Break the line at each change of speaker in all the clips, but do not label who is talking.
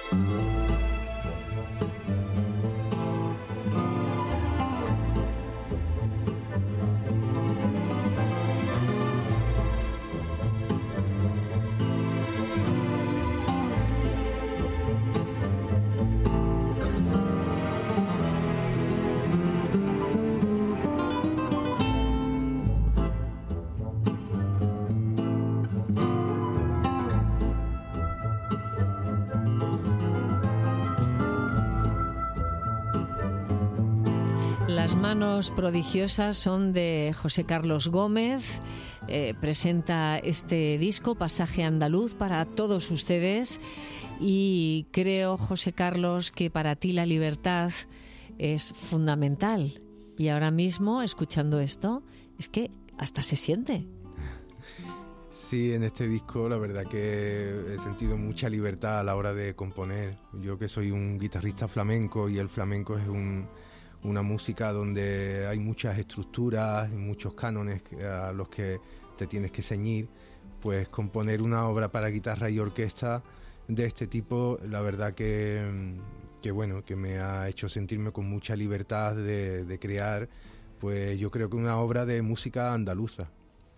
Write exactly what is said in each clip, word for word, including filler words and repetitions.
Las manos prodigiosas son de José Carlos Gómez. Eh, presenta este disco, Pasaje Andaluz, para todos ustedes. Y creo, José Carlos, que para ti la libertad es fundamental. Y ahora mismo, escuchando esto, es que hasta se siente.
Sí, en este disco la verdad que he sentido mucha libertad a la hora de componer. Yo que soy un guitarrista flamenco, y el flamenco es un... una música donde hay muchas estructuras y muchos cánones a los que te tienes que ceñir, pues componer una obra para guitarra y orquesta de este tipo, la verdad que, que bueno, que me ha hecho sentirme con mucha libertad de, de crear, pues yo creo que una obra de música andaluza.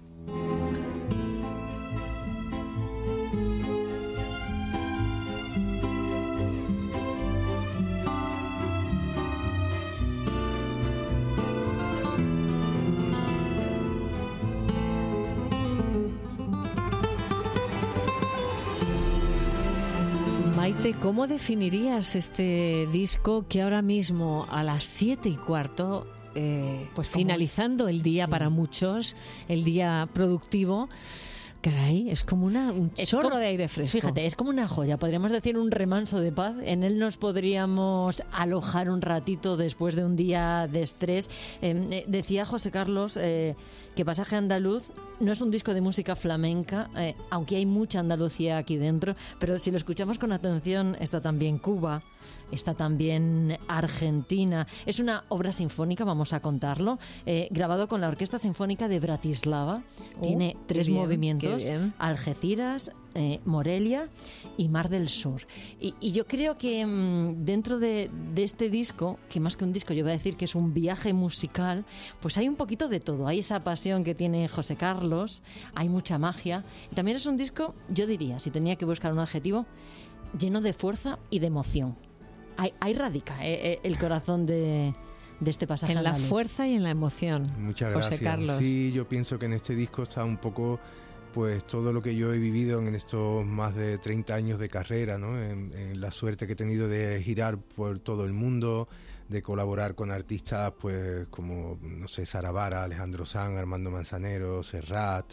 Maite, ¿cómo definirías este disco que ahora mismo a las siete y cuarto, eh, pues finalizando el día sí. para muchos, el día productivo, caray, es como una, un es chorro como, de aire fresco?
Fíjate, es como una joya, podríamos decir un remanso de paz. En él nos podríamos alojar un ratito después de un día de estrés. Eh, decía José Carlos eh, que Pasaje Andaluz no es un disco de música flamenca, eh, aunque hay mucha Andalucía aquí dentro, pero si lo escuchamos con atención está también Cuba, está también Argentina. Es una obra sinfónica, vamos a contarlo, eh, grabado con la Orquesta Sinfónica de Bratislava. Oh, Tiene tres bien, movimientos, Algeciras, eh, Morelia y Mar del Sur. Y, y yo creo que mmm, dentro de, de este disco, que más que un disco yo voy a decir que es un viaje musical, pues hay un poquito de todo. Hay esa pasión que tiene José Carlos, hay mucha magia. Y también es un disco, yo diría, si tenía que buscar un adjetivo, lleno de fuerza y de emoción. Ahí, ahí radica eh, el corazón de, de este pasaje.
En la fuerza y en la emoción.
Muchas
José
gracias.
Carlos.
Sí, yo pienso que en este disco está un poco, pues todo lo que yo he vivido en estos más de treinta años de carrera, ¿no? En, en la suerte que he tenido de girar por todo el mundo, de colaborar con artistas, pues como, no sé, Sara Vara, Alejandro Sanz, Armando Manzanero, Serrat,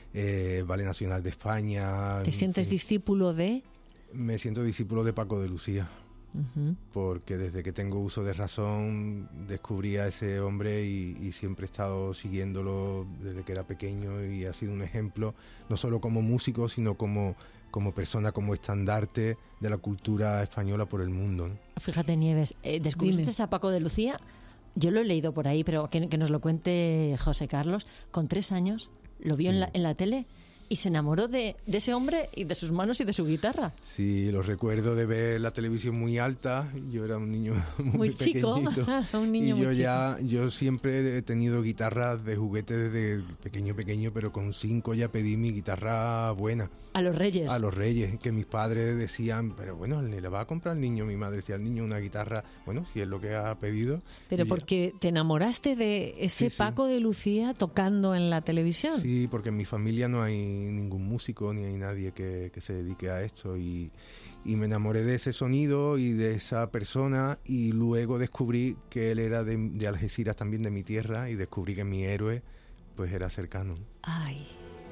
eh, Ballet Nacional de España.
¿Te sientes fin. discípulo de...?
Me siento discípulo de Paco de Lucía. Uh-huh. Porque desde que tengo uso de razón descubrí a ese hombre y, y siempre he estado siguiéndolo desde que era pequeño, y ha sido un ejemplo no solo como músico sino como, como persona, como estandarte de la cultura española por el mundo, ¿no?
Fíjate, Nieves, eh, ¿descubriste Dime. a Paco de Lucía? Yo lo he leído por ahí, pero que, que nos lo cuente José Carlos. Con tres años lo vio sí. en, la, en la tele y se enamoró de, de ese hombre y de sus manos y de su guitarra.
Sí, lo recuerdo de ver la televisión muy alta. Yo era un niño muy,
muy chico, un niño
y yo
muy
ya,
chico.
yo siempre he tenido guitarras de juguete desde pequeño, pequeño, pero con cinco ya pedí mi guitarra buena.
A los Reyes.
A los Reyes, que mis padres decían, pero bueno, le va a comprar al niño. Mi madre decía al niño una guitarra, bueno, si es lo que ha pedido.
Pero porque te enamoraste de ese sí, Paco sí. de Lucía tocando en la televisión.
Sí, porque en mi familia no hay ningún músico ni hay nadie que, que se dedique a esto, y, y me enamoré de ese sonido y de esa persona, y luego descubrí que él era de, de Algeciras, también de mi tierra, y descubrí que mi héroe pues era cercano.
Ay.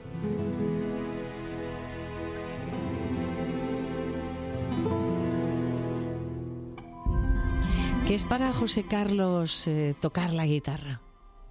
¿Qué es para José Carlos eh, tocar la guitarra?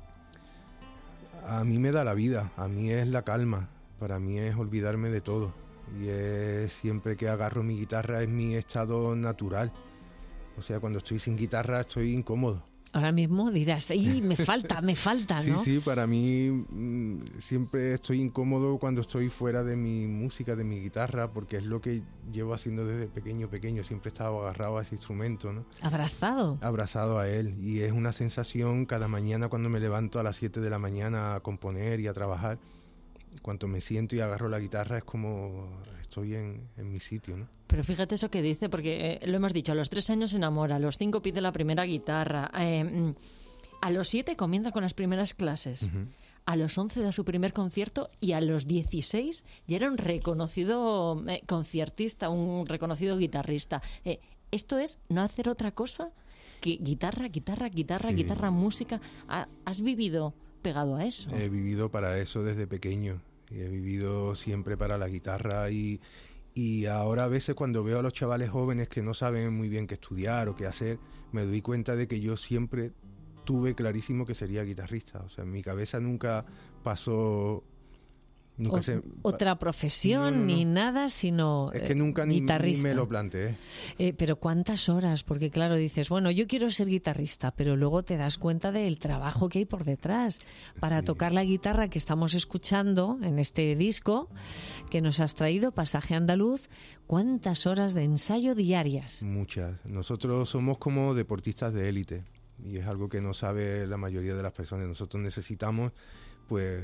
A mí me da la vida, a mí es la calma. Para mí es olvidarme de todo, y es, siempre que agarro mi guitarra es mi estado natural. O sea, cuando estoy sin guitarra estoy incómodo.
Ahora mismo dirás, ¡y me falta, me falta!, ¿no?
Sí, sí, para mí mmm, siempre estoy incómodo cuando estoy fuera de mi música, de mi guitarra, porque es lo que llevo haciendo desde pequeño, pequeño. Siempre he estado agarrado a ese instrumento, ¿no?
¿Abrazado?
Abrazado a él. Y es una sensación cada mañana cuando me levanto a las siete de la mañana a componer y a trabajar. Cuando me siento y agarro la guitarra es como estoy en, en mi sitio, ¿no?
Pero fíjate eso que dice, porque eh, lo hemos dicho, a los tres años se enamora, a los cinco pide la primera guitarra, eh, a los siete comienza con las primeras clases, uh-huh. a los once da su primer concierto y a los dieciséis ya era un reconocido eh, conciertista, un reconocido guitarrista. Eh, ¿Esto es no hacer otra cosa que guitarra, guitarra, guitarra, sí. guitarra, música? ¿Has vivido pegado a eso?
He vivido para eso desde pequeño y he vivido siempre para la guitarra y... Y ahora a veces cuando veo a los chavales jóvenes que no saben muy bien qué estudiar o qué hacer, me doy cuenta de que yo siempre tuve clarísimo que sería guitarrista. O sea, en mi cabeza nunca pasó... Nunca
o,
se,
otra profesión, no, no, no. ni nada, sino
es que nunca
eh,
ni,
guitarrista.
ni me lo planteé.
Eh, pero ¿cuántas horas? Porque claro, dices, bueno, yo quiero ser guitarrista, pero luego te das cuenta del trabajo que hay por detrás para sí. tocar la guitarra que estamos escuchando en este disco que nos has traído, Pasaje Andaluz. ¿Cuántas horas de ensayo diarias?
Muchas. Nosotros somos como deportistas de élite y es algo que no sabe la mayoría de las personas. Nosotros necesitamos pues,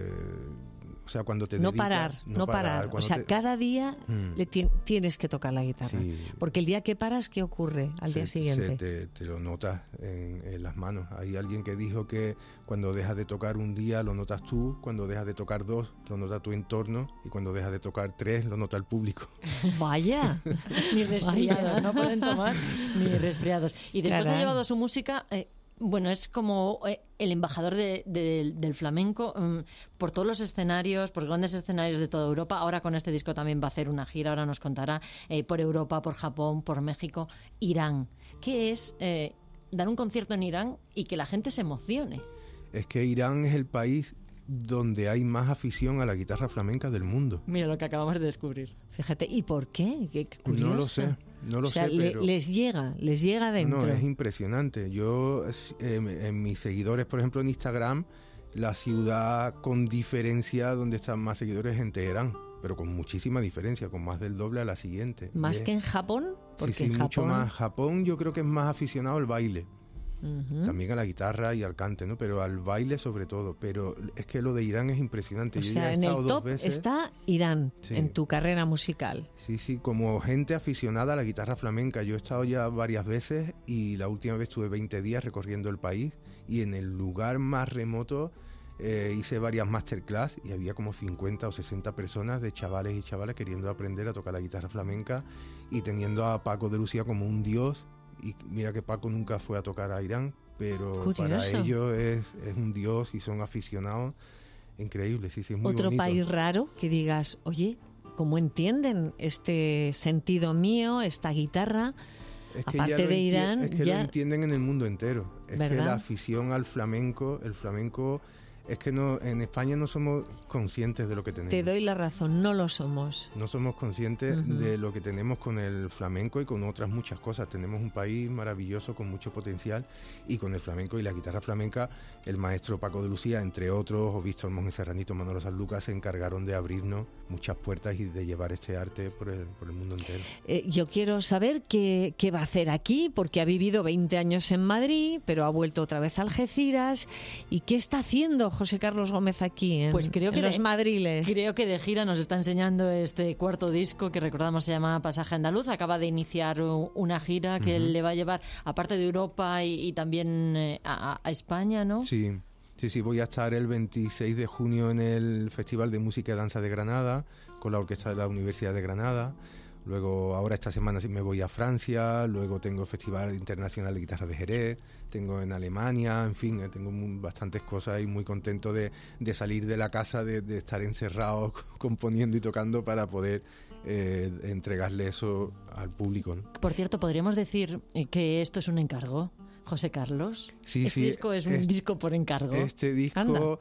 o sea, cuando te
no
dedicas...
Parar, no, no parar, no parar. O sea, te... cada día mm. le ti- tienes que tocar la guitarra. Sí. Porque el día que paras, ¿qué ocurre al se, día siguiente?
Se te, te lo notas en, en las manos. Hay alguien que dijo que cuando dejas de tocar un día lo notas tú, cuando dejas de tocar dos lo nota tu entorno y cuando dejas de tocar tres lo nota el público.
¡Vaya!
Ni resfriados, Vaya. No pueden tomar ni resfriados. Y después Caray. ha llevado su música... Eh, Bueno, es como eh, el embajador de, de, del flamenco um, por todos los escenarios, por grandes escenarios de toda Europa. Ahora con este disco también va a hacer una gira, ahora nos contará, eh, por Europa, por Japón, por México. Irán. ¿Qué es eh, dar un concierto en Irán y que la gente se emocione?
Es que Irán es el país donde hay más afición a la guitarra flamenca del mundo.
Mira lo que acabamos de descubrir.
Fíjate, ¿y por qué? Qué, qué curioso.
No lo sé. No lo
o sea,
sé,
le,
pero...
les llega, les llega dentro.
No, es impresionante. Yo, eh, en mis seguidores, por ejemplo, en Instagram, la ciudad con diferencia donde están más seguidores es en Teherán, pero con muchísima diferencia, con más del doble a la siguiente.
¿Más
y
que
es...
en Japón? Porque
sí, sí,
en
mucho
Japón...
más. Japón yo creo que es más aficionado al baile.
Uh-huh.
También a la guitarra y al cante, ¿no? Pero al baile sobre todo. Pero es que lo de Irán es impresionante.
O
Yo
sea,
ya he
en
estado
el
dos
top
veces.
está Irán, sí. en tu carrera musical.
Sí, sí, como gente aficionada a la guitarra flamenca. Yo he estado ya varias veces y la última vez estuve veinte días recorriendo el país y en el lugar más remoto eh, hice varias masterclass y había como cincuenta o sesenta personas de chavales y chavalas queriendo aprender a tocar la guitarra flamenca y teniendo a Paco de Lucía como un dios. Y mira que Paco nunca fue a tocar a Irán, pero
Curioso.
Para ellos es, es un dios y son aficionados. Increíble, sí, sí, es muy
Otro
bonito.
país raro que digas, oye, ¿cómo entienden este sentido mío, esta guitarra?
Es que
Aparte de
enti-
Irán,
es que
ya...
lo entienden en el mundo entero. Es
¿verdad?
Que la afición al flamenco, el flamenco... Es que no, en España no somos conscientes de lo que tenemos.
Te doy la razón, no lo somos.
No somos conscientes
Uh-huh.
de lo que tenemos con el flamenco y con otras muchas cosas. Tenemos un país maravilloso con mucho potencial y con el flamenco y la guitarra flamenca, el maestro Paco de Lucía, entre otros, o Víctor Monge Serranito, Manolo Sanlúcar, se encargaron de abrirnos muchas puertas y de llevar este arte por el, por el mundo entero.
Eh, yo quiero saber qué, qué va a hacer aquí, porque ha vivido veinte años en Madrid, pero ha vuelto otra vez a Algeciras. ¿Y qué está haciendo José Carlos Gómez aquí en,
pues creo
en
que
los
de,
Madriles?
Creo que de gira nos está enseñando este cuarto disco que recordamos se llama Pasaje Andaluz. Acaba de iniciar una gira que uh-huh. le va a llevar, aparte de Europa y, y también eh, a, a España, ¿no?
Sí. Sí, sí, voy a estar el veintiséis de junio en el Festival de Música y Danza de Granada con la Orquesta de la Universidad de Granada. Luego, ahora esta semana me voy a Francia, luego tengo el Festival Internacional de Guitarra de Jerez, tengo en Alemania, en fin, tengo muy, bastantes cosas y muy contento de, de salir de la casa, de, de estar encerrado componiendo y tocando para poder eh, entregarle eso al público, ¿no?
Por cierto, ¿podríamos decir que esto es un encargo, José Carlos?
Sí,
este
sí,
disco es un
este,
disco por encargo.
Este disco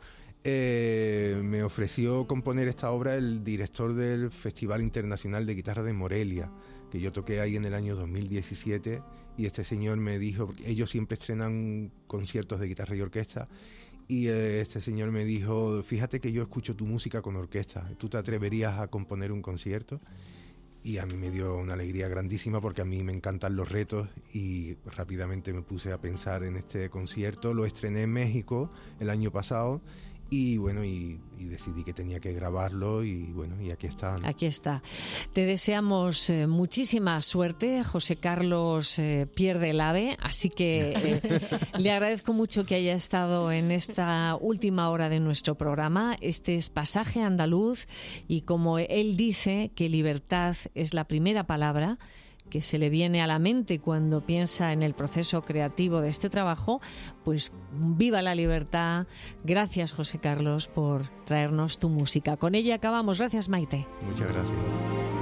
eh, me ofreció componer esta obra el director del Festival Internacional de Guitarra de Morelia, que yo toqué ahí en el año dos mil diecisiete, y este señor me dijo, porque ellos siempre estrenan conciertos de guitarra y orquesta, y eh, este señor me dijo, fíjate que yo escucho tu música con orquesta, ¿tú te atreverías a componer un concierto? Y a mí me dio una alegría grandísima porque a mí me encantan los retos, y rápidamente me puse a pensar en este concierto. Lo estrené en México el año pasado y bueno, y, y decidí que tenía que grabarlo, y bueno, y aquí está, ¿no?
Aquí está. Te deseamos eh, muchísima suerte. José Carlos eh, pierde el ave, así que eh, le agradezco mucho que haya estado en esta última hora de nuestro programa. Este es Pasaje Andaluz, y como él dice que libertad es la primera palabra que se le viene a la mente cuando piensa en el proceso creativo de este trabajo, pues viva la libertad. Gracias, José Carlos, por traernos tu música. Con ella acabamos. Gracias, Maite.
Muchas gracias.